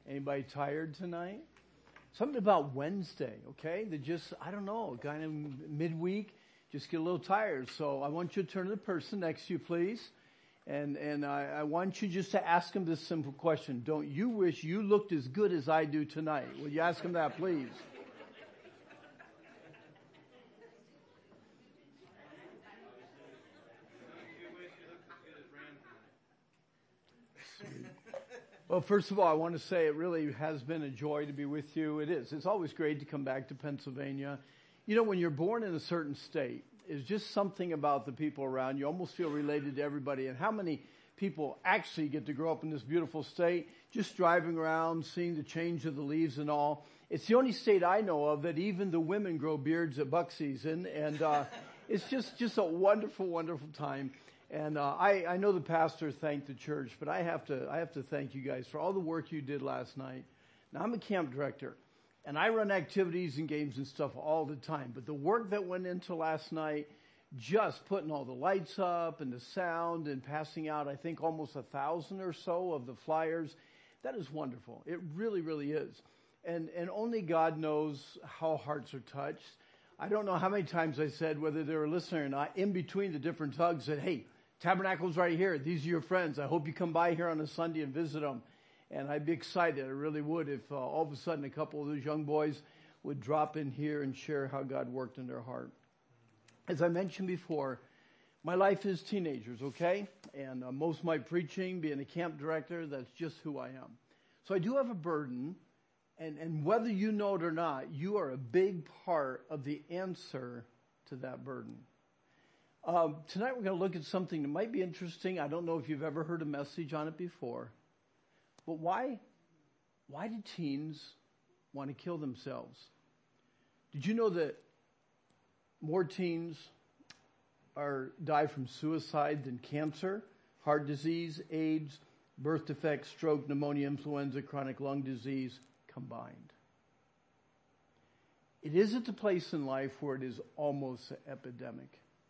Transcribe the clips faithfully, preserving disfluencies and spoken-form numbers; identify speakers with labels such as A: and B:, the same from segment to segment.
A: Anybody tired tonight? Something about Wednesday, okay? That just, I don't know, kind of midweek, just get a little tired. So I want you to turn to the person next to you, please. And, and I, I want you just to ask him this simple question. Don't you wish you looked as good as I do tonight? Will you ask him that, please? Well, first of all, I want to say it really has been a joy to be with you. It is. It's always great to come back to Pennsylvania. You know, when you're born in a certain state, it's just something about the people around. You almost feel related to everybody. And how many people actually get to grow up in this beautiful state, just driving around, seeing the change of the leaves and all. It's the only state I know of that even the women grow beards at buck season. And uh it's just, just a wonderful, wonderful time. And uh, I, I know the pastor thanked the church, but I have to I have to thank you guys for all the work you did last night. Now, I'm a camp director, and I run activities and games and stuff all the time. But the work that went into last night, just putting all the lights up and the sound and passing out, I think, almost a thousand or so of the flyers, that is wonderful. It really, really is. And, and only God knows how hearts are touched. I don't know how many times I said, whether they were listening or not, in between the different tugs, that, hey, Tabernacle's right here. These are your friends. I hope you come by here on a Sunday and visit them. And I'd be excited. I really would if uh, all of a sudden a couple of those young boys would drop in here and share how God worked in their heart. As I mentioned before, my life is teenagers, okay? And uh, most of my preaching, being a camp director, that's just who I am. So I do have a burden. And, and whether you know it or not, you are a big part of the answer to that burden. Um, tonight we're going to look at something that might be interesting. I don't know if you've ever heard a message on it before. But why, why do teens want to kill themselves? Did you know that more teens are die from suicide than cancer, heart disease, AIDS, birth defects, stroke, pneumonia, influenza, chronic lung disease combined? It is at the place in life where it is almost an epidemic.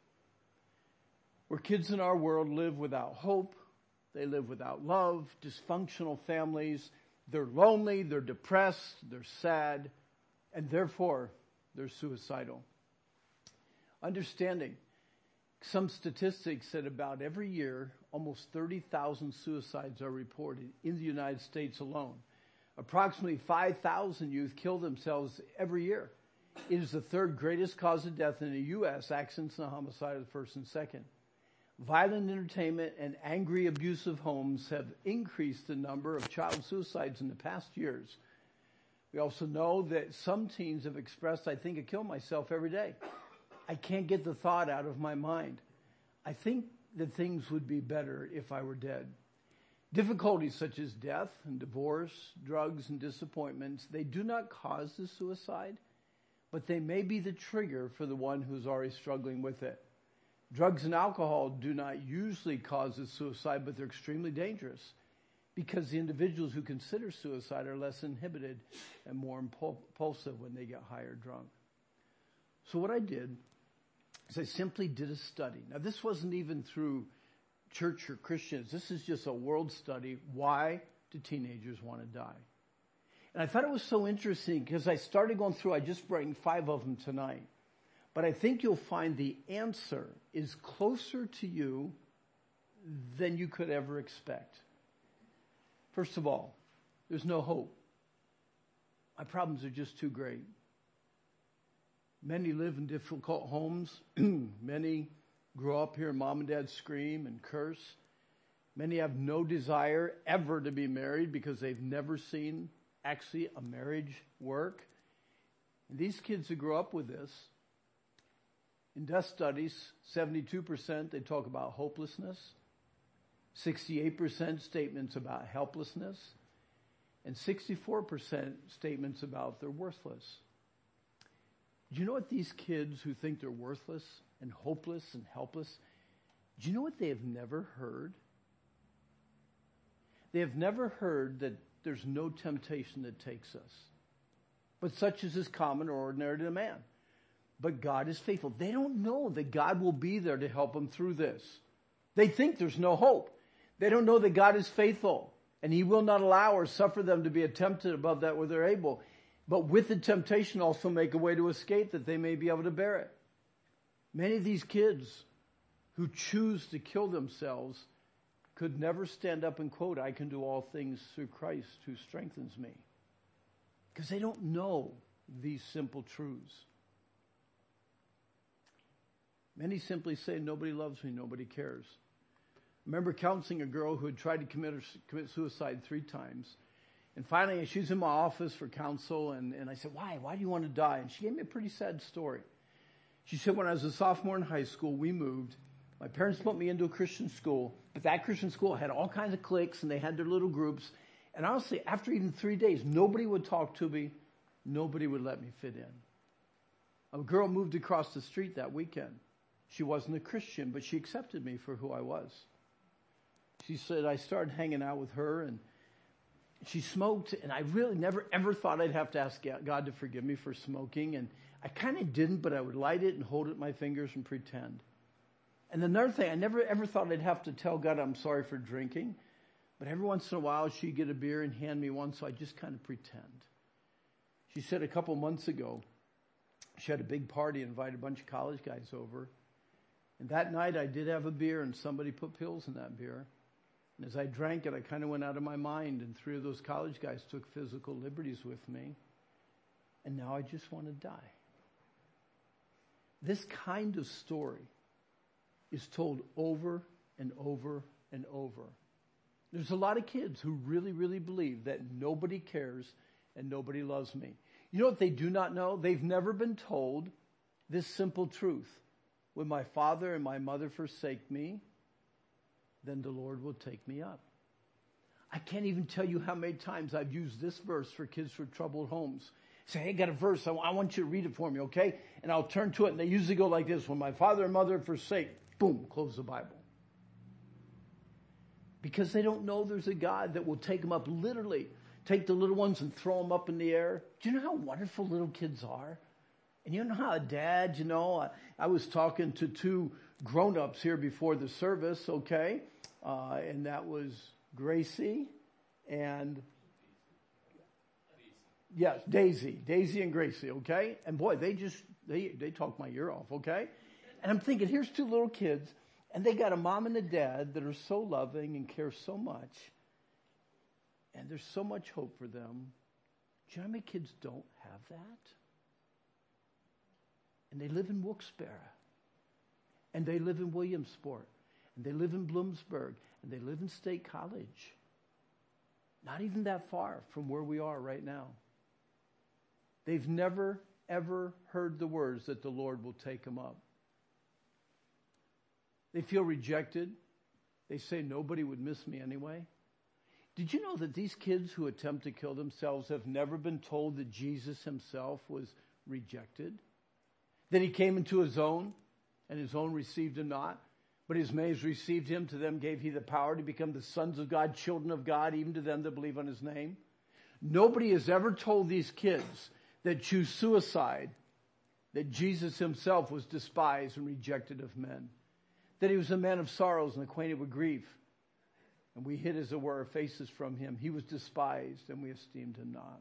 A: Where kids in our world live without hope, they live without love, dysfunctional families, they're lonely, they're depressed, they're sad, and therefore they're suicidal. Understanding some statistics that about every year, almost thirty thousand suicides are reported in the United States alone. Approximately five thousand youth kill themselves every year. It is the third greatest cause of death in the U S Accidents and homicide are the first and second. Violent entertainment and angry, abusive homes have increased the number of child suicides in the past years. We also know that some teens have expressed, I think I kill myself every day. I can't get the thought out of my mind. I think that things would be better if I were dead. Difficulties such as death and divorce, drugs and disappointments, they do not cause the suicide, but they may be the trigger for the one who's already struggling with it. Drugs and alcohol do not usually cause the suicide, but they're extremely dangerous because the individuals who consider suicide are less inhibited and more impulsive when they get higher drunk. So what I did is I simply did a study. Now, this wasn't even through church or Christians. This is just a world study. Why do teenagers want to die? And I thought it was so interesting because I started going through, I just brought five of them tonight. But I think you'll find the answer is closer to you than you could ever expect. First of all, there's no hope. My problems are just too great. Many live in difficult homes. Many grow up hearing mom and dad scream and curse. Many have no desire ever to be married because they've never seen actually a marriage work. And these kids who grow up with this, in death studies, seventy-two percent they talk about hopelessness, sixty-eight percent statements about helplessness, and sixty-four percent statements about they're worthless. Do you know what these kids who think they're worthless and hopeless and helpless, do you know what they have never heard? They have never heard that there's no temptation that takes us, but such as is common or ordinary to man. But God is faithful. They don't know that God will be there to help them through this. They think there's no hope. They don't know that God is faithful And he will not allow or suffer them to be tempted above that where they're able. But with the temptation also make a way to escape that they may be able to bear it. Many of these kids who choose to kill themselves could never stand up and quote, I can do all things through Christ who strengthens me. Because they don't know these simple truths. Many simply say, nobody loves me, nobody cares. I remember counseling a girl who had tried to commit, commit suicide three times. And finally, she was in my office for counsel, and, and I said, why? Why do you want to die? And she gave me a pretty sad story. She said, when I was a sophomore in high school, we moved. My parents put me into a Christian school, but that Christian school had all kinds of cliques, and they had their little groups. And honestly, after even three days, nobody would talk to me. Nobody would let me fit in. A girl moved across the street that weekend. She wasn't a Christian, but she accepted me for who I was. She said, I started hanging out with her, and she smoked, and I really never ever thought I'd have to ask God to forgive me for smoking. And I kind of didn't, but I would light it and hold it in my fingers and pretend. And another thing, I never ever thought I'd have to tell God I'm sorry for drinking. But every once in a while, she'd get a beer and hand me one, so I just kind of pretend. She said a couple months ago, she had a big party, invited a bunch of college guys over. And that night, I did have a beer, and somebody put pills in that beer. And as I drank it, I kind of went out of my mind, and three of those college guys took physical liberties with me. And now I just want to die. This kind of story is told over and over and over. There's a lot of kids who really, really believe that nobody cares and nobody loves me. You know what they do not know? They've never been told this simple truth. When my father and my mother forsake me, then the Lord will take me up. I can't even tell you how many times I've used this verse for kids from troubled homes. Say, hey, I got a verse. I want you to read it for me, okay? And I'll turn to it, and they usually go like this. When my father and mother forsake, boom, close the Bible. Because they don't know there's a God that will take them up literally. Take the little ones and throw them up in the air. Do you know how wonderful little kids are? And you know how a dad, you know, I, I was talking to two grown-ups here before the service, okay? Uh, and that was Gracie and, yes, Daisy. Daisy and Gracie, okay? And boy, they just, they, they talk my ear off, okay? And I'm thinking, here's two little kids, and they got a mom and a dad that are so loving and care so much. And there's so much hope for them. Do you know how many kids don't have that? And they live in Wilkes-Barre. And they live in Williamsport. And they live in Bloomsburg. And they live in State College. Not even that far from where we are right now. They've never, ever heard the words that the Lord will take them up. They feel rejected. They say nobody would miss me anyway. Did you know that these kids who attempt to kill themselves have never been told that Jesus himself was rejected? That he came into his own, and his own received him not. But as many as received him, to them gave he the power to become the sons of God, children of God, even to them that believe on his name. Nobody has ever told these kids that choose suicide that Jesus himself was despised and rejected of men. That he was a man of sorrows and acquainted with grief. And we hid, as it were, our faces from him. He was despised, and we esteemed him not.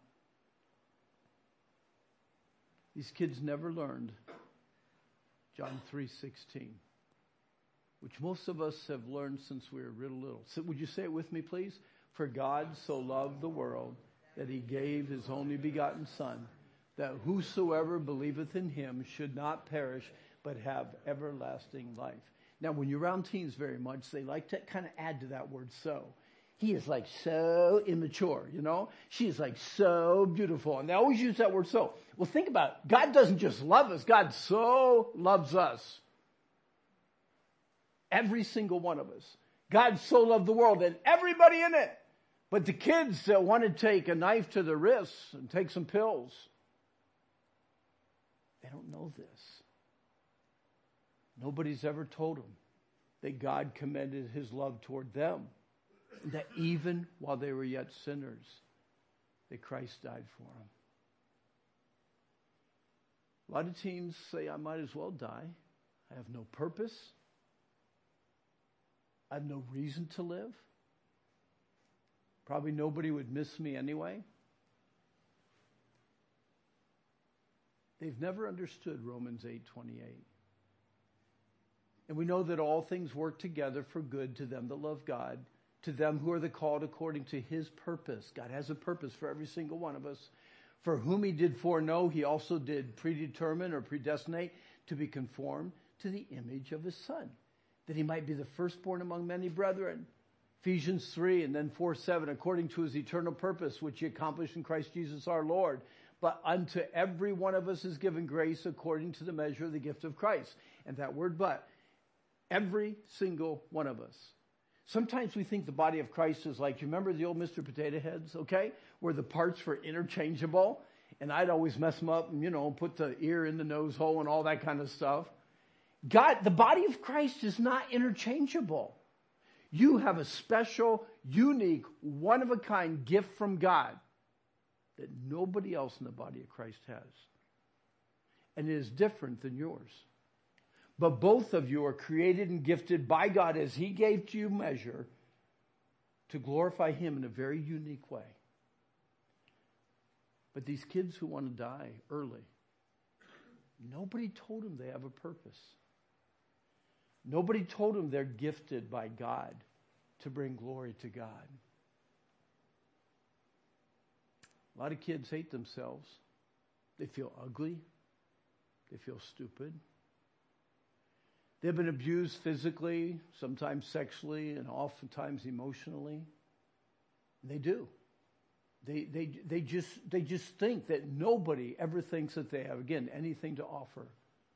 A: These kids never learned John three sixteen, which most of us have learned since we were real little. So would you say it with me, please? For God so loved the world that he gave his only begotten Son, that whosoever believeth in him should not perish, but have everlasting life. Now, when you're around teens very much, they like to kind of add to that word so. He is like so immature, you know? She is like so beautiful. And they always use that word so. Well, think about it. God doesn't just love us. God so loves us. Every single one of us. God so loved the world and everybody in it. But the kids that want to take a knife to the wrists and take some pills, they don't know this. Nobody's ever told them that God commended his love toward them. And that even while they were yet sinners, that Christ died for them. A lot of teens say, I might as well die. I have no purpose. I have no reason to live. Probably nobody would miss me anyway. They've never understood Romans eight twenty-eight. And we know that all things work together for good to them that love God, to them who are the called according to his purpose. God has a purpose for every single one of us. For whom he did foreknow, he also did predetermine or predestinate to be conformed to the image of his Son, that he might be the firstborn among many brethren. Ephesians three and then four seven, according to his eternal purpose, which he accomplished in Christ Jesus our Lord. But unto every one of us is given grace according to the measure of the gift of Christ. And that word but, every single one of us. Sometimes we think the body of Christ is like, you remember the old Mister Potato Heads, okay? Where the parts were interchangeable. And I'd always mess them up and, you know, put the ear in the nose hole and all that kind of stuff. God, the body of Christ is not interchangeable. You have a special, unique, one-of-a-kind gift from God that nobody else in the body of Christ has. And it is different than yours. But both of you are created and gifted by God as he gave to you measure to glorify him in a very unique way. But these kids who want to die early, nobody told them they have a purpose. Nobody told them they're gifted by God to bring glory to God. A lot of kids hate themselves. They feel ugly. They feel stupid. They've been abused physically, sometimes sexually, and oftentimes emotionally. They do. They, they, they just, they just think that nobody ever thinks that they have, again, anything to offer.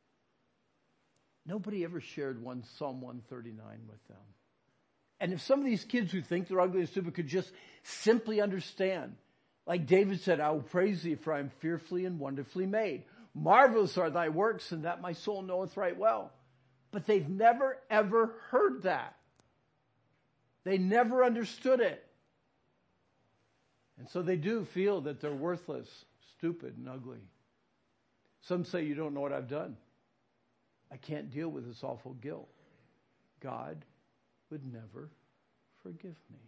A: Nobody ever shared one Psalm one thirty-nine with them. And if some of these kids who think they're ugly and stupid could just simply understand, like David said, I will praise thee, for I am fearfully and wonderfully made. Marvelous are thy works, and that my soul knoweth right well. But they've never, ever heard that. They never understood it. And so they do feel that they're worthless, stupid, and ugly. Some say, you don't know what I've done. I can't deal with this awful guilt. God would never forgive me.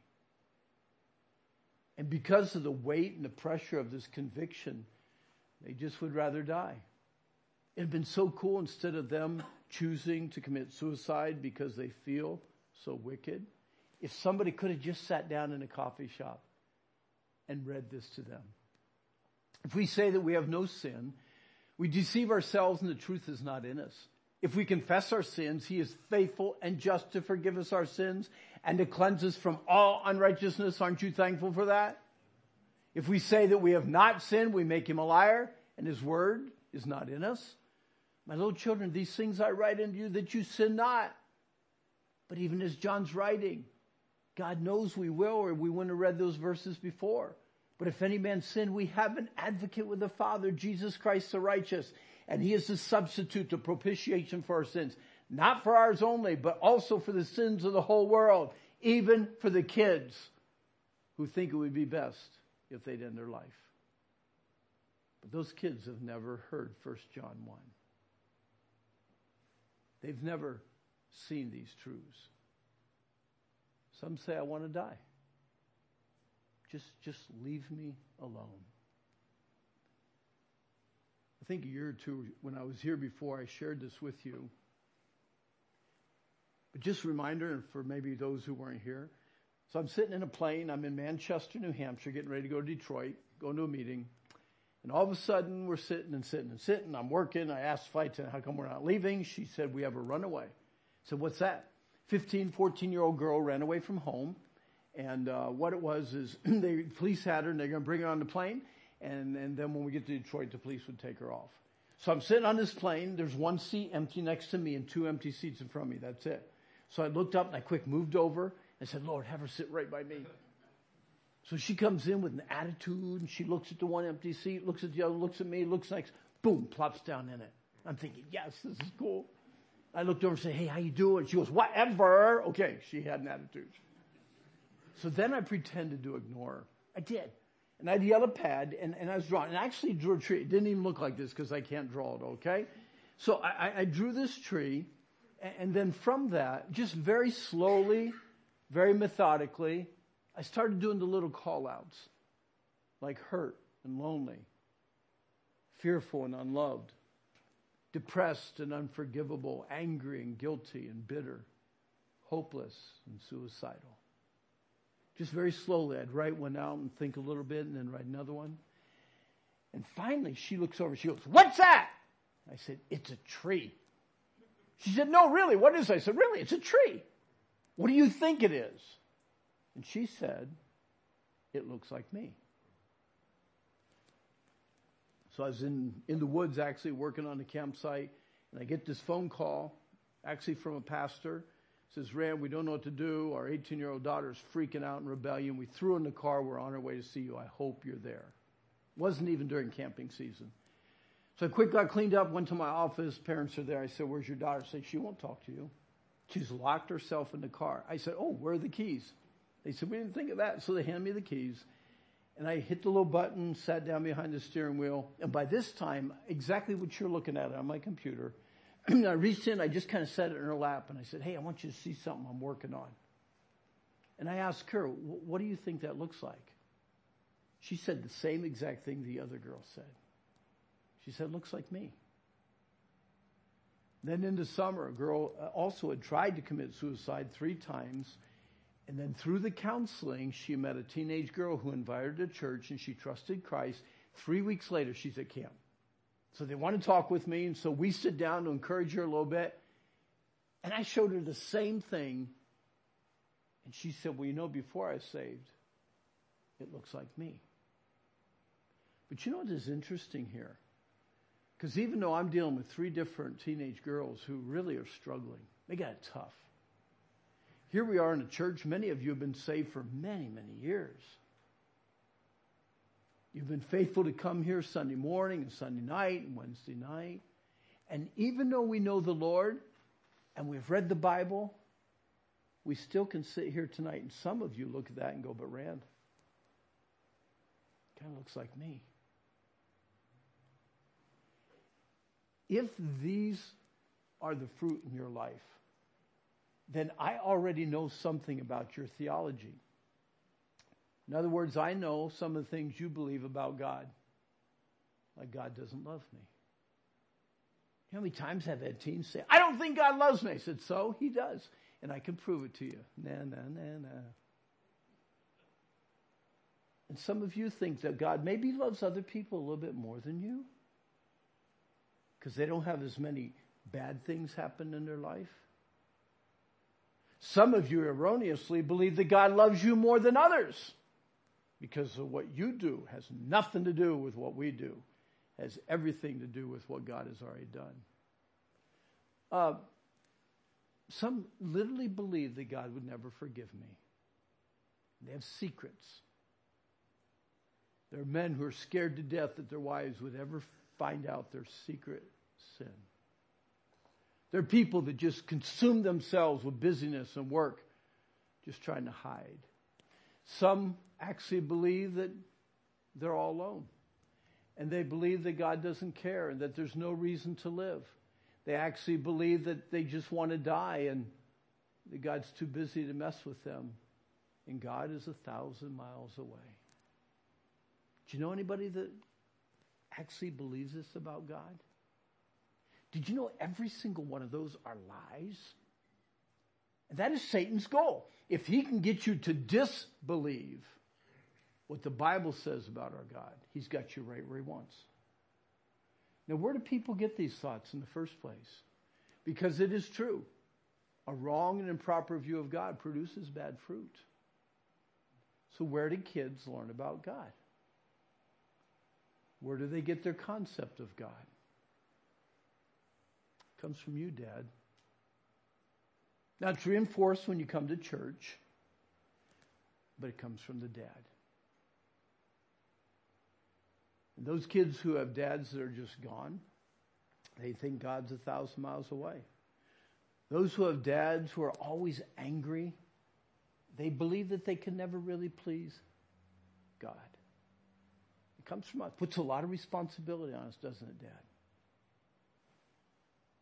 A: And because of the weight and the pressure of this conviction, they just would rather die. It had been so cool, instead of them choosing to commit suicide because they feel so wicked, if somebody could have just sat down in a coffee shop and read this to them. If we say that we have no sin, we deceive ourselves and the truth is not in us. If we confess our sins, he is faithful and just to forgive us our sins and to cleanse us from all unrighteousness. Aren't you thankful for that? If we say that we have not sinned, we make him a liar and his word is not in us. My little children, these things I write unto you that you sin not. But even as John's writing, God knows we will, or we wouldn't have read those verses before. But if any man sin, we have an advocate with the Father, Jesus Christ the righteous. And he is the substitute, the propitiation for our sins. Not for ours only, but also for the sins of the whole world. Even for the kids who think it would be best if they'd end their life. But those kids have never heard First John one. They've never seen these truths. Some say, I want to die. Just, just leave me alone. I think a year or two when I was here before, I shared this with you. But just a reminder, and for maybe those who weren't here. So I'm sitting in a plane. I'm in Manchester, New Hampshire, getting ready to go to Detroit, going to a meeting. And all of a sudden, we're sitting and sitting and sitting. I'm working. I asked the flight attendant, how come we're not leaving? She said, we have a runaway. I said, what's that? fifteen, fourteen-year-old girl ran away from home. And uh, what it was is the police had her, and they're going to bring her on the plane. And, and then when we get to Detroit, the police would take her off. So I'm sitting on this plane. There's one seat empty next to me and two empty seats in front of me. That's it. So I looked up and I quick moved over and said, Lord, have her sit right by me. So she comes in with an attitude, and she looks at the one empty seat, looks at the other, looks at me, looks next, boom, plops down in it. I'm thinking, yes, this is cool. I looked over and said, hey, how you doing? She goes, whatever. Okay, she had an attitude. So then I pretended to ignore her. I did. And I had a yellow pad, and, and I was drawing. And I actually drew a tree. It didn't even look like this because I can't draw it, okay? So I, I drew this tree, and, and then from that, just very slowly, very methodically, I started doing the little call-outs, like hurt and lonely, fearful and unloved, depressed and unforgivable, angry and guilty and bitter, hopeless and suicidal. Just very slowly, I'd write one out and think a little bit and then write another one. And finally, she looks over, she goes, "What's that?" I said, "It's a tree." She said, "No, really, what is it?" I said, "Really, it's a tree. What do you think it is?" And she said, "It looks like me." So I was in, in the woods actually working on the campsite, and I get this phone call, actually from a pastor. It says, "Rand, we don't know what to do. Our eighteen-year-old daughter is freaking out in rebellion. We threw her in the car. We're on our way to see you. I hope you're there." Wasn't even during camping season. So I quick got cleaned up, went to my office. Parents are there. I said, "Where's your daughter?" They say, "She won't talk to you. She's locked herself in the car." I said, "Oh, where are the keys?" They said, "We didn't think of that." So they hand me the keys. And I hit the little button, sat down behind the steering wheel. And by this time, exactly what you're looking at on my computer, I reached in, I just kind of set it in her lap. And I said, "Hey, I want you to see something I'm working on." And I asked her, "What do you think that looks like?" She said the same exact thing the other girl said. She said, "It looks like me." Then in the summer, a girl also had tried to commit suicide three times. And then through the counseling, she met a teenage girl who invited her to church, and she trusted Christ. Three weeks later, she's at camp. So they want to talk with me, and so we sit down to encourage her a little bit. And I showed her the same thing. And she said, "Well, you know, before I was saved, it looks like me." But you know what is interesting here? Because even though I'm dealing with three different teenage girls who really are struggling, they got it tough. Here we are in a church. Many of you have been saved for many, many years. You've been faithful to come here Sunday morning and Sunday night and Wednesday night. And even though we know the Lord and we've read the Bible, we still can sit here tonight. And some of you look at that and go, "But Rand, kind of looks like me." If these are the fruit in your life, then I already know something about your theology. In other words, I know some of the things you believe about God. Like God doesn't love me. You know how many times I've had teens say, "I don't think God loves me." I said, "So he does. And I can prove it to you." Nah, nah, nah, nah. And some of you think that God maybe loves other people a little bit more than you, because they don't have as many bad things happen in their life. Some of you erroneously believe that God loves you more than others, because of what you do has nothing to do with what we do. It has everything to do with what God has already done. Uh, some literally believe that God would never forgive me. They have secrets. There are men who are scared to death that their wives would ever find out their secret sin. There are people that just consume themselves with busyness and work, just trying to hide. Some actually believe that they're all alone. And they believe that God doesn't care and that there's no reason to live. They actually believe that they just want to die and that God's too busy to mess with them. And God is a thousand miles away. Do you know anybody that actually believes this about God? Did you know every single one of those are lies? And that is Satan's goal. If he can get you to disbelieve what the Bible says about our God, he's got you right where he wants. Now, where do people get these thoughts in the first place? Because it is true. A wrong and improper view of God produces bad fruit. So where do kids learn about God? Where do they get their concept of God? It comes from you, Dad. Now, it's reinforced when you come to church, but it comes from the dad. And those kids who have dads that are just gone, they think God's a thousand miles away. Those who have dads who are always angry, they believe that they can never really please God. It comes from us. Puts a lot of responsibility on us, doesn't it, Dad?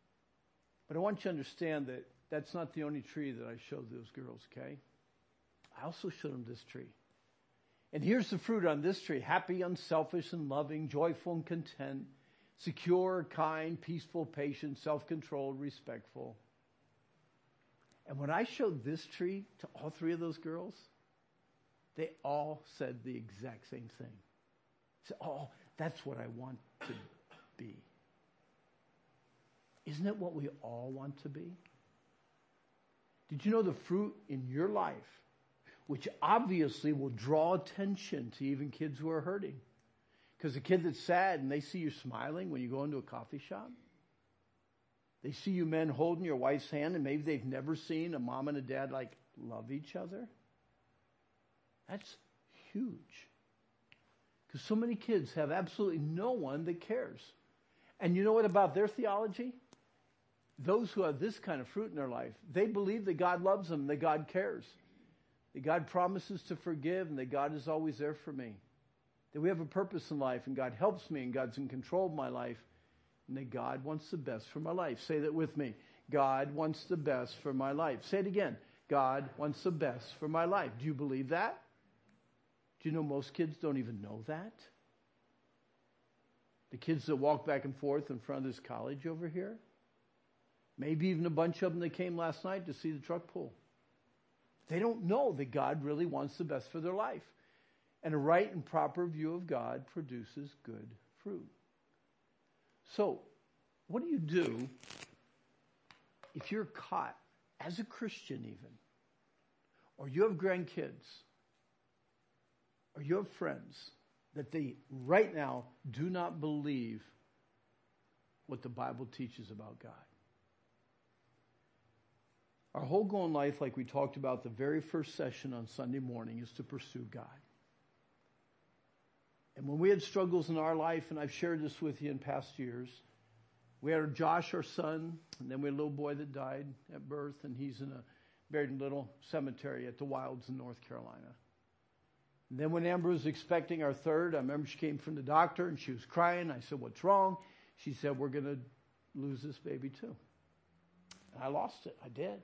A: But I want you to understand that that's not the only tree that I showed those girls, okay? I also showed them this tree. And here's the fruit on this tree. Happy, unselfish, and loving, joyful and content, secure, kind, peaceful, patient, self-controlled, respectful. And when I showed this tree to all three of those girls, they all said the exact same thing. They said, oh, that's what I want to be. Isn't it what we all want to be? Did you know the fruit in your life, which obviously will draw attention to even kids who are hurting? Because a kid that's sad and they see you smiling when you go into a coffee shop. They see you men holding your wife's hand and maybe they've never seen a mom and a dad like love each other. That's huge. Because so many kids have absolutely no one that cares. And you know what about their theology? Those who have this kind of fruit in their life, they believe that God loves them, that God cares, that God promises to forgive, and that God is always there for me. That we have a purpose in life, and God helps me, and God's in control of my life, and that God wants the best for my life. Say that with me. God wants the best for my life. Say it again. God wants the best for my life. Do you believe that? Do you know most kids don't even know that? The kids that walk back and forth in front of this college over here, maybe even a bunch of them that came last night to see the truck pull. They don't know that God really wants the best for their life. And a right and proper view of God produces good fruit. So, what do you do if you're caught as a Christian even, or you have grandkids, or you have friends that they right now do not believe what the Bible teaches about God? Our whole goal in life, like we talked about the very first session on Sunday morning, is to pursue God. And when we had struggles in our life, and I've shared this with you in past years, we had Josh, our son, and then we had a little boy that died at birth, and he's in a buried in a little cemetery at the Wilds in North Carolina. And then when Amber was expecting our third, I remember she came from the doctor, and she was crying. I said, what's wrong? She said, we're going to lose this baby too. And I lost it. I did.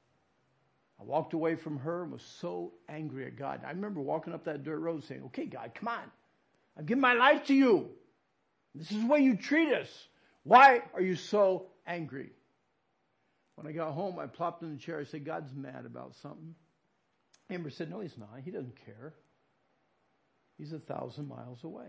A: I walked away from her and was so angry at God. I remember walking up that dirt road saying, okay, God, come on. I've given my life to you. This is the way you treat us. Why are you so angry? When I got home, I plopped in the chair. I said, God's mad about something. Amber said, no, he's not. He doesn't care. He's a thousand miles away.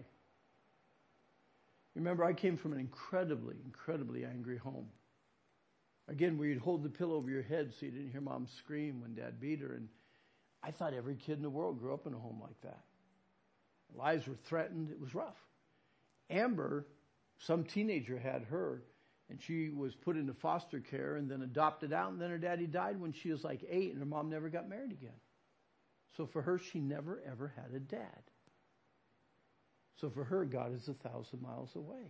A: Remember, I came from an incredibly, incredibly angry home. Again, where you'd hold the pillow over your head so you didn't hear Mom scream when Dad beat her. And I thought every kid in the world grew up in a home like that. Lives were threatened. It was rough. Amber, some teenager had her, and she was put into foster care and then adopted out. And then her daddy died when she was like eight, and her mom never got married again. So for her, she never, ever had a dad. So for her, God is a thousand miles away.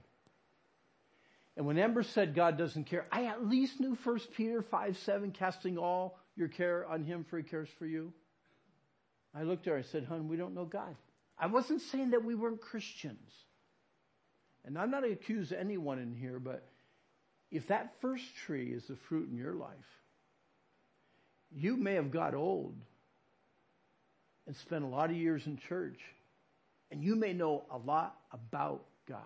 A: And when Amber said God doesn't care, I at least knew First Peter five seven, casting all your care on him for he cares for you. I looked at her and I said, hon, we don't know God. I wasn't saying that we weren't Christians. And I'm not going to accuse anyone in here, but if that first tree is the fruit in your life, you may have got old and spent a lot of years in church, and you may know a lot about God.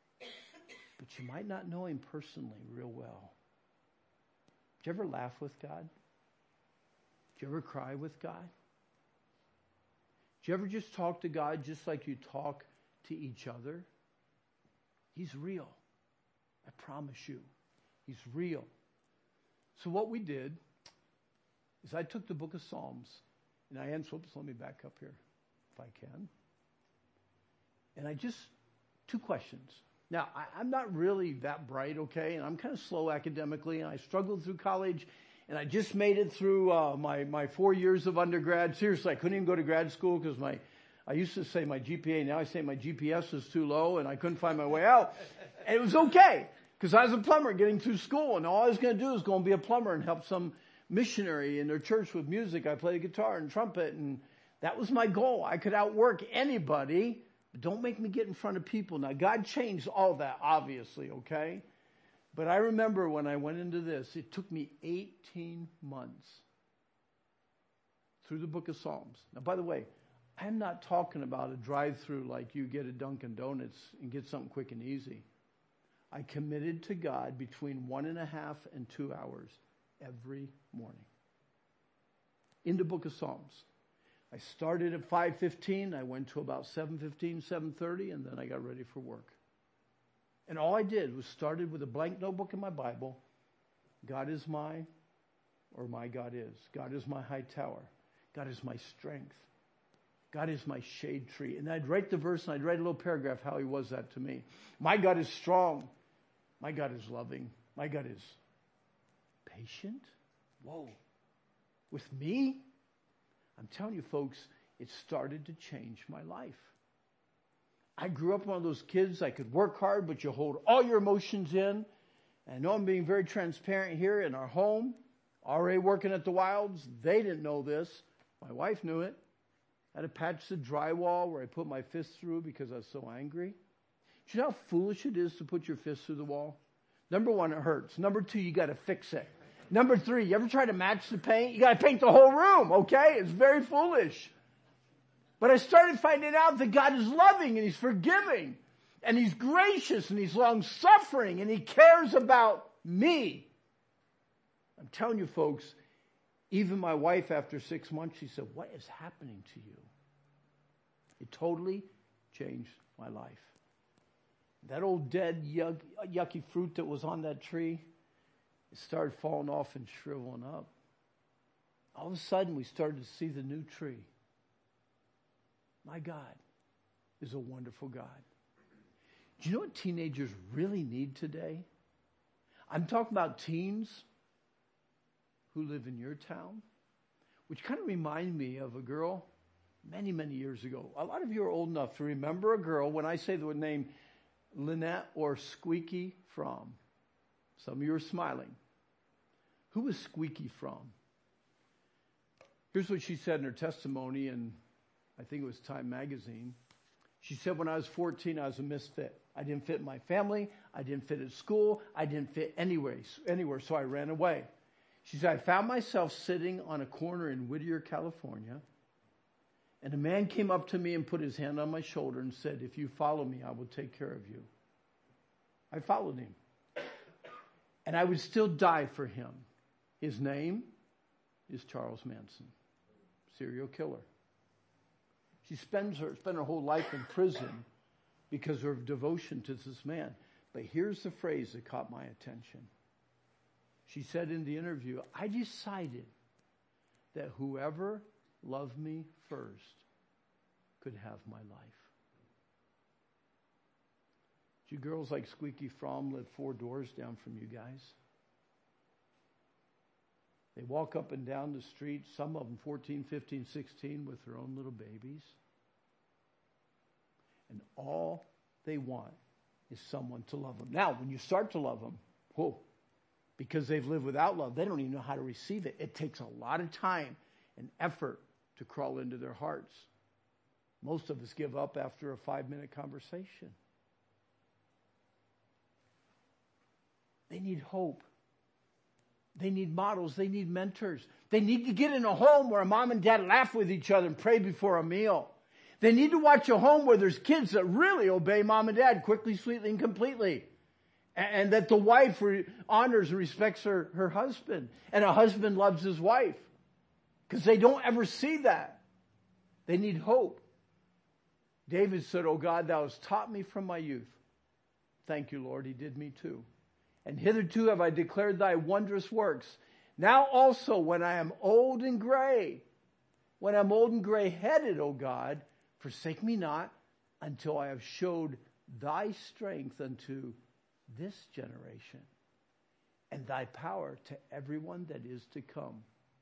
A: But you might not know him personally real well. Did you ever laugh with God? Did you ever cry with God? Did you ever just talk to God just like you talk to each other? He's real. I promise you. He's real. So what we did is I took the book of Psalms and I answered, oops, let me back up here if I can. And I just, two questions. Now, I, I'm not really that bright, okay, and I'm kind of slow academically, and I struggled through college, and I just made it through uh, my, my four years of undergrad. Seriously, I couldn't even go to grad school because my, I used to say my G P A, now I say my G P S is too low, and I couldn't find my way out. And it was okay, because I was a plumber getting through school, and all I was going to do is go and be a plumber and help some missionary in their church with music. I played guitar and trumpet, and that was my goal. I could outwork anybody. Don't make me get in front of people. Now, God changed all that, obviously, okay? But I remember when I went into this, it took me eighteen months through the book of Psalms. Now, by the way, I'm not talking about a drive-through like you get at Dunkin' Donuts and get something quick and easy. I committed to God between one and a half and two hours every morning in the book of Psalms. I started at five fifteen. I went to about seven fifteen, seven thirty, and then I got ready for work. And all I did was started with a blank notebook in my Bible. God is my, or my God is. God is my high tower. God is my strength. God is my shade tree. And I'd write the verse and I'd write a little paragraph how he was that to me. My God is strong. My God is loving. My God is patient. Whoa. With me? I'm telling you, folks, it started to change my life. I grew up one of those kids. I could work hard, but you hold all your emotions in. And I know I'm being very transparent here in our home. R A working at the Wilds, they didn't know this. My wife knew it. I had to patch the drywall where I put my fist through because I was so angry. Do you know how foolish it is to put your fist through the wall? Number one, it hurts. Number two, you got to fix it. Number three, you ever try to match the paint? You got to paint the whole room, okay? It's very foolish. But I started finding out that God is loving and He's forgiving and He's gracious and He's long-suffering and He cares about me. I'm telling you, folks, even my wife, after six months, she said, "What is happening to you?" It totally changed my life. That old dead, yuck, yucky fruit that was on that tree, it started falling off and shriveling up. All of a sudden, we started to see the new tree. My God is a wonderful God. Do you know what teenagers really need today? I'm talking about teens who live in your town, which kind of remind me of a girl many, many years ago. A lot of you are old enough to remember a girl, when I say the name Lynette or Squeaky Fromm. Some of you are smiling. Who was Squeaky Fromm? Here's what she said in her testimony, and I think it was Time magazine. She said, when I was fourteen, I was a misfit. I didn't fit in my family. I didn't fit at school. I didn't fit anywhere, anywhere, so I ran away. She said, I found myself sitting on a corner in Whittier, California, and a man came up to me and put his hand on my shoulder and said, if you follow me, I will take care of you. I followed him. And I would still die for him. His name is Charles Manson, serial killer. She spends her, spent her whole life in prison because of her devotion to this man. But here's the phrase that caught my attention. She said in the interview, I decided that whoever loved me first could have my life. Do you girls like Squeaky Fromm live four doors down from you guys? They walk up and down the street, some of them fourteen, fifteen, sixteen, with their own little babies. And all they want is someone to love them. Now, when you start to love them, whoa, because they've lived without love, they don't even know how to receive it. It takes a lot of time and effort to crawl into their hearts. Most of us give up after a five-minute conversation. They need hope. They need models. They need mentors. They need to get in a home where a mom and dad laugh with each other and pray before a meal. They need to watch a home where there's kids that really obey mom and dad quickly, sweetly, and completely. And, and that the wife re- honors and respects her, her husband. And a husband loves his wife. Because they don't ever see that. They need hope. David said, "O God, thou hast taught me from my youth." Thank you, Lord. He did me too. "And hitherto have I declared thy wondrous works. Now also when I am old and gray, when I'm old and gray-headed, O God, forsake me not until I have showed thy strength unto this generation and thy power to everyone that is to come."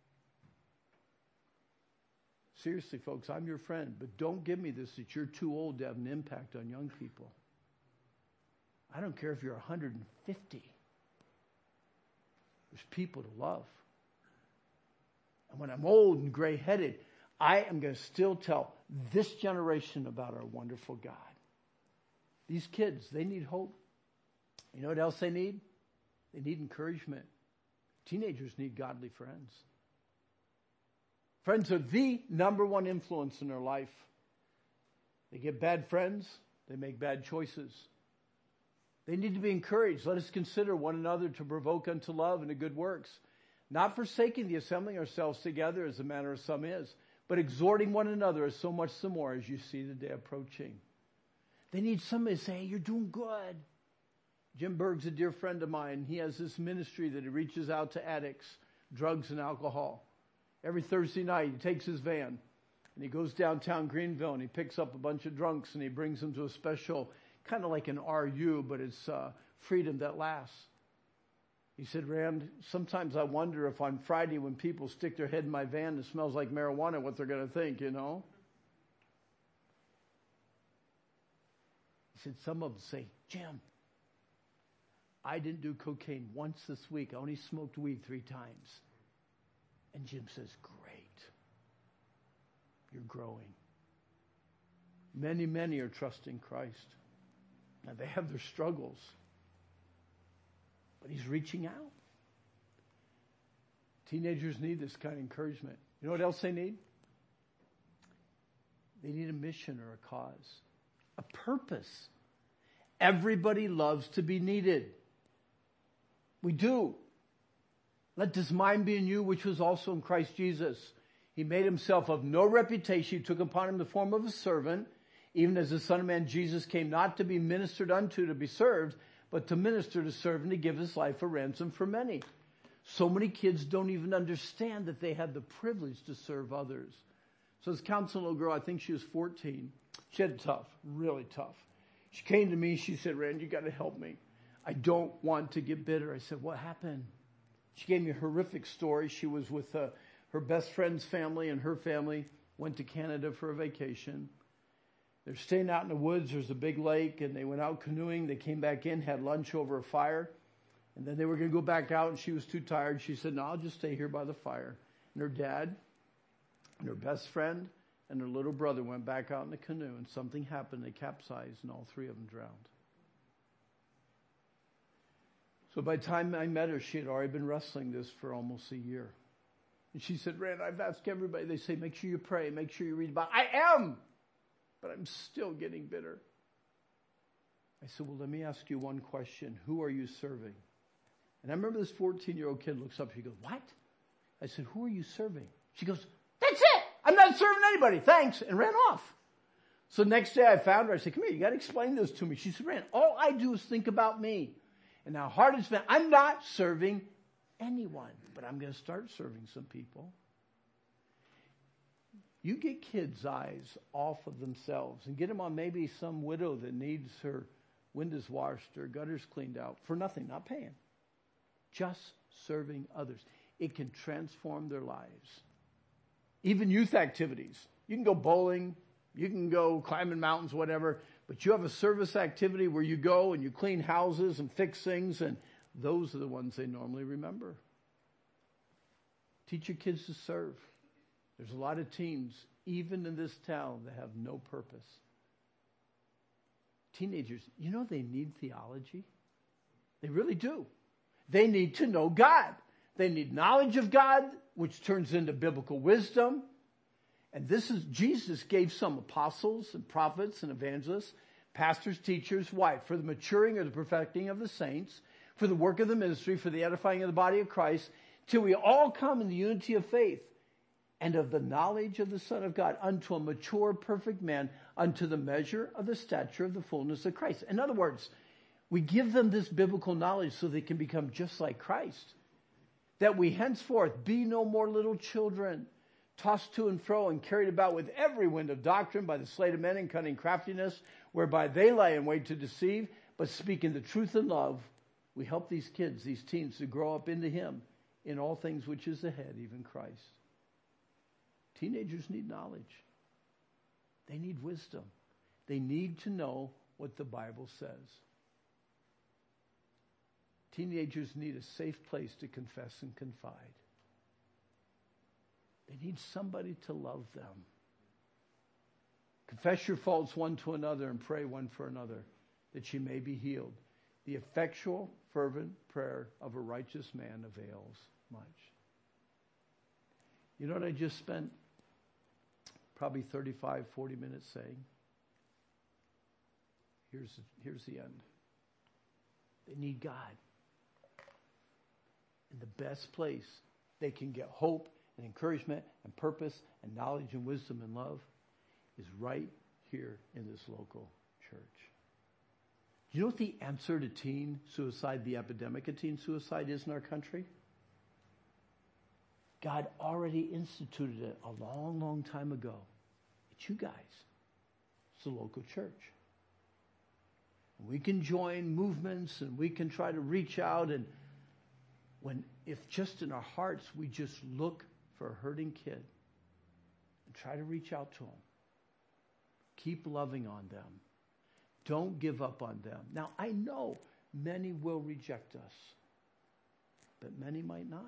A: Seriously, folks, I'm your friend, but don't give me this that you're too old to have an impact on young people. I don't care if you're one hundred fifty. There's people to love. And when I'm old and gray-headed, I am going to still tell this generation about our wonderful God. These kids, they need hope. You know what else they need? They need encouragement. Teenagers need godly friends. Friends are the number one influence in their life. They get bad friends. They make bad choices. They need to be encouraged. Let us consider one another to provoke unto love and to good works, not forsaking the assembling ourselves together as the manner of some is, but exhorting one another as so much the more as you see the day approaching. They need somebody to say, hey, you're doing good. Jim Berg's a dear friend of mine. He has this ministry that he reaches out to addicts, drugs and alcohol. Every Thursday night, he takes his van and he goes downtown Greenville and he picks up a bunch of drunks and he brings them to a special, kind of like an R U, but it's uh, freedom that lasts. He said, Rand, sometimes I wonder if on Friday when people stick their head in my van that smells like marijuana, what they're going to think, you know? He said, some of them say, Jim, I didn't do cocaine once this week. I only smoked weed three times. And Jim says, great. You're growing. Many, many are trusting Christ. Now they have their struggles. But he's reaching out. Teenagers need this kind of encouragement. You know what else they need? They need a mission or a cause. A purpose. Everybody loves to be needed. We do. Let this mind be in you, which was also in Christ Jesus. He made himself of no reputation. He took upon him the form of a servant, even as the Son of Man Jesus came not to be ministered unto, to be served, but to minister, to serve, and to give his life a ransom for many. So many kids don't even understand that they have the privilege to serve others. So this counseling little girl, I think she was fourteen. She had it tough, really tough. She came to me. She said, Rand, you got to help me. I don't want to get bitter. I said, what happened? She gave me a horrific story. She was with uh, her best friend's family, and her family went to Canada for a vacation. They're staying out in the woods. There's a big lake, and they went out canoeing. They came back in, had lunch over a fire, and then they were going to go back out, and she was too tired. She said, no, I'll just stay here by the fire. And her dad and her best friend and her little brother went back out in the canoe, and something happened. They capsized, and all three of them drowned. So by the time I met her, she had already been wrestling this for almost a year. And she said, Rand, I've asked everybody. They say, make sure you pray. Make sure you read about it. I am, but I'm still getting bitter. I said, well, let me ask you one question. Who are you serving? And I remember this fourteen-year-old kid looks up. She goes, what? I said, who are you serving? She goes, that's it. I'm not serving anybody. Thanks. And ran off. So next day I found her. I said, come here. You got to explain this to me. She said, Rand, all I do is think about me. And how hard it's been. I'm not serving anyone, but I'm going to start serving some people. You get kids' eyes off of themselves and get them on maybe some widow that needs her windows washed or gutters cleaned out for nothing, not paying. Just serving others. It can transform their lives. Even youth activities. You can go bowling. You can go climbing mountains, whatever. But you have a service activity where you go and you clean houses and fix things, and those are the ones they normally remember. Teach your kids to serve. There's a lot of teens, even in this town, that have no purpose. Teenagers, you know they need theology? They really do. They need to know God. They need knowledge of God, which turns into biblical wisdom. And this is, Jesus gave some apostles and prophets and evangelists, pastors, teachers. Why? For the maturing or the perfecting of the saints, for the work of the ministry, for the edifying of the body of Christ, till we all come in the unity of faith and of the knowledge of the Son of God, unto a mature, perfect man, unto the measure of the stature of the fullness of Christ. In other words, we give them this biblical knowledge so they can become just like Christ. That we henceforth be no more little children, tossed to and fro and carried about with every wind of doctrine by the sleight of men and cunning craftiness, whereby they lie in wait to deceive, but speaking the truth in love, we help these kids, these teens, to grow up into him in all things which is the head, even Christ. Teenagers need knowledge. They need wisdom. They need to know what the Bible says. Teenagers need a safe place to confess and confide. They need somebody to love them. Confess your faults one to another and pray one for another, that ye may be healed. The effectual, fervent prayer of a righteous man avails much. You know what I just spent probably thirty-five, forty minutes saying, here's, here's the end. They need God. And the best place they can get hope and encouragement and purpose and knowledge and wisdom and love is right here in this local church. Do you know what the answer to teen suicide, the epidemic of teen suicide is in our country? God already instituted it a long, long time ago. It's you guys. It's the local church. We can join movements and we can try to reach out, and when if just in our hearts we just look for a hurting kid and try to reach out to them. Keep loving on them. Don't give up on them. Now, I know many will reject us, but many might not.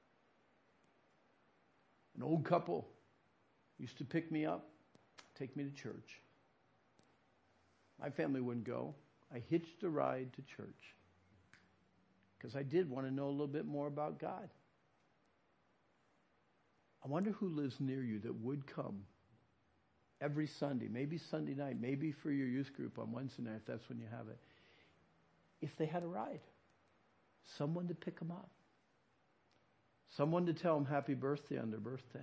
A: An old couple used to pick me up, take me to church. My family wouldn't go. I hitched a ride to church because I did want to know a little bit more about God. I wonder who lives near you that would come every Sunday, maybe Sunday night, maybe for your youth group on Wednesday night, if that's when you have it, if they had a ride. Someone to pick them up. Someone to tell them happy birthday on their birthday.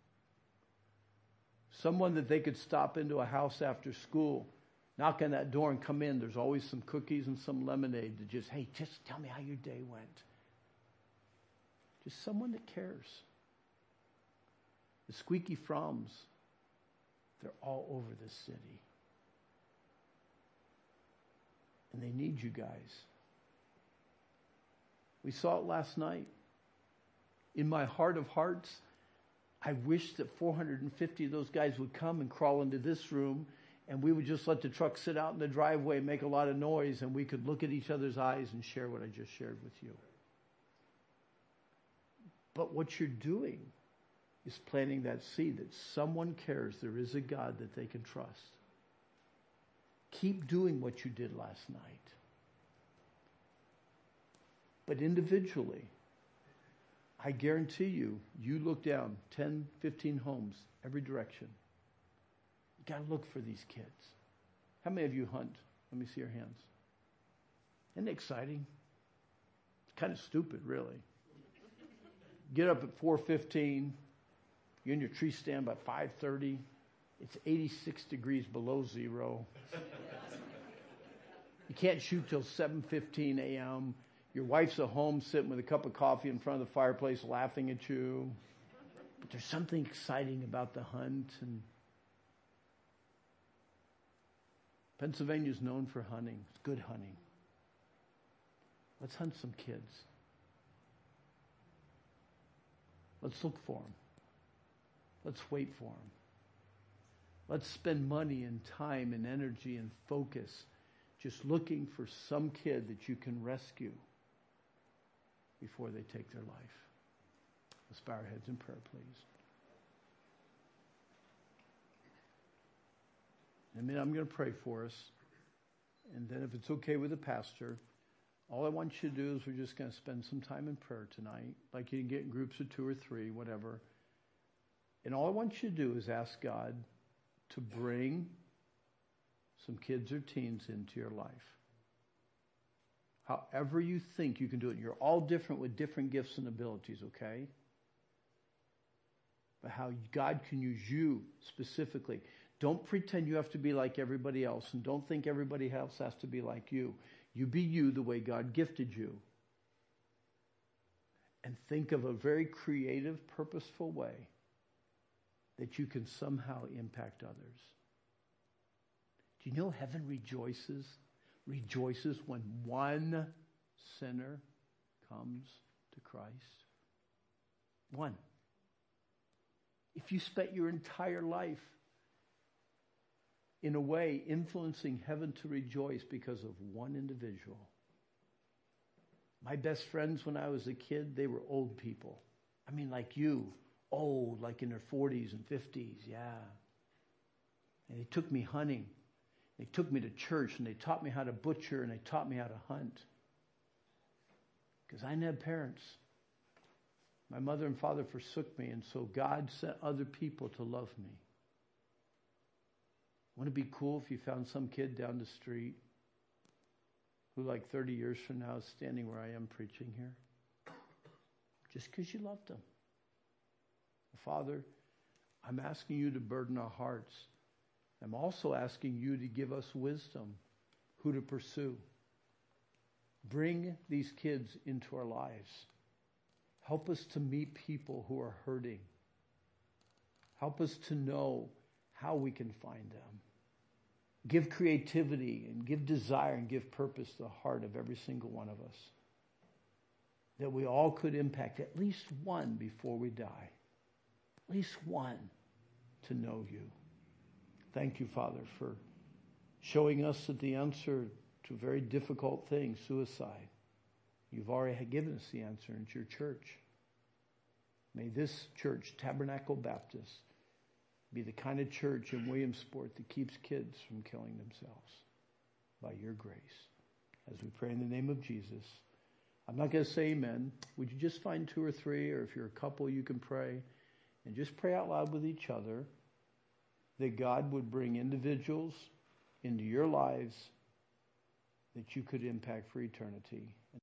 A: Someone that they could stop into a house after school, knock on that door and come in. There's always some cookies and some lemonade to just, hey, just tell me how your day went. Just someone that cares. The Squeaky Froms, they're all over this city. And they need you guys. We saw it last night. In my heart of hearts, I wish that four hundred fifty of those guys would come and crawl into this room, and we would just let the truck sit out in the driveway and make a lot of noise, and we could look at each other's eyes and share what I just shared with you. But what you're doing is planting that seed that someone cares there is a God that they can trust. Keep doing what you did last night. But individually, I guarantee you, you look down ten, fifteen homes, every direction. You got to look for these kids. How many of you hunt? Let me see your hands. Isn't it exciting? It's kind of stupid, really. Get up at four fifteen. You're in your tree stand by five thirty. It's eighty-six degrees below zero. You can't shoot till seven fifteen a.m. Your wife's at home sitting with a cup of coffee in front of the fireplace laughing at you. But there's something exciting about the hunt. And Pennsylvania's known for hunting. It's good hunting. Let's hunt some kids. Let's look for them. Let's wait for them. Let's spend money and time and energy and focus just looking for some kid that you can rescue before they take their life. Let's bow our heads in prayer, please. And then I'm going to pray for us. And then if it's okay with the pastor, all I want you to do is we're just going to spend some time in prayer tonight. Like you can get in groups of two or three, whatever. And all I want you to do is ask God to bring some kids or teens into your life. However you think you can do it. You're all different with different gifts and abilities, okay? But how God can use you specifically. Don't pretend you have to be like everybody else, and don't think everybody else has to be like you. You be you the way God gifted you. And think of a very creative, purposeful way that you can somehow impact others. Do you know heaven rejoices? Rejoices when one sinner comes to Christ? One. If you spent your entire life in a way influencing heaven to rejoice because of one individual. My best friends when I was a kid, they were old people. I mean like you, old, like in their forties and fifties, yeah. And they took me hunting. They took me to church and they taught me how to butcher and they taught me how to hunt. Because I didn't have parents. My mother and father forsook me, and so God sent other people to love me. Wouldn't it be cool if you found some kid down the street who like thirty years from now is standing where I am preaching here? Just because you loved them. Father, I'm asking you to burden our hearts. I'm also asking you to give us wisdom who to pursue. Bring these kids into our lives. Help us to meet people who are hurting. Help us to know how we can find them. Give creativity and give desire and give purpose to the heart of every single one of us. That we all could impact at least one before we die. At least one to know you. Thank you, Father, for showing us that the answer to a very difficult thing, suicide, you've already given us the answer in your church. May this church, Tabernacle Baptist, be the kind of church in Williamsport that keeps kids from killing themselves by your grace. As we pray in the name of Jesus. I'm not going to say amen. Would you just find two or three, or if you're a couple, you can pray. And just pray out loud with each other that God would bring individuals into your lives that you could impact for eternity.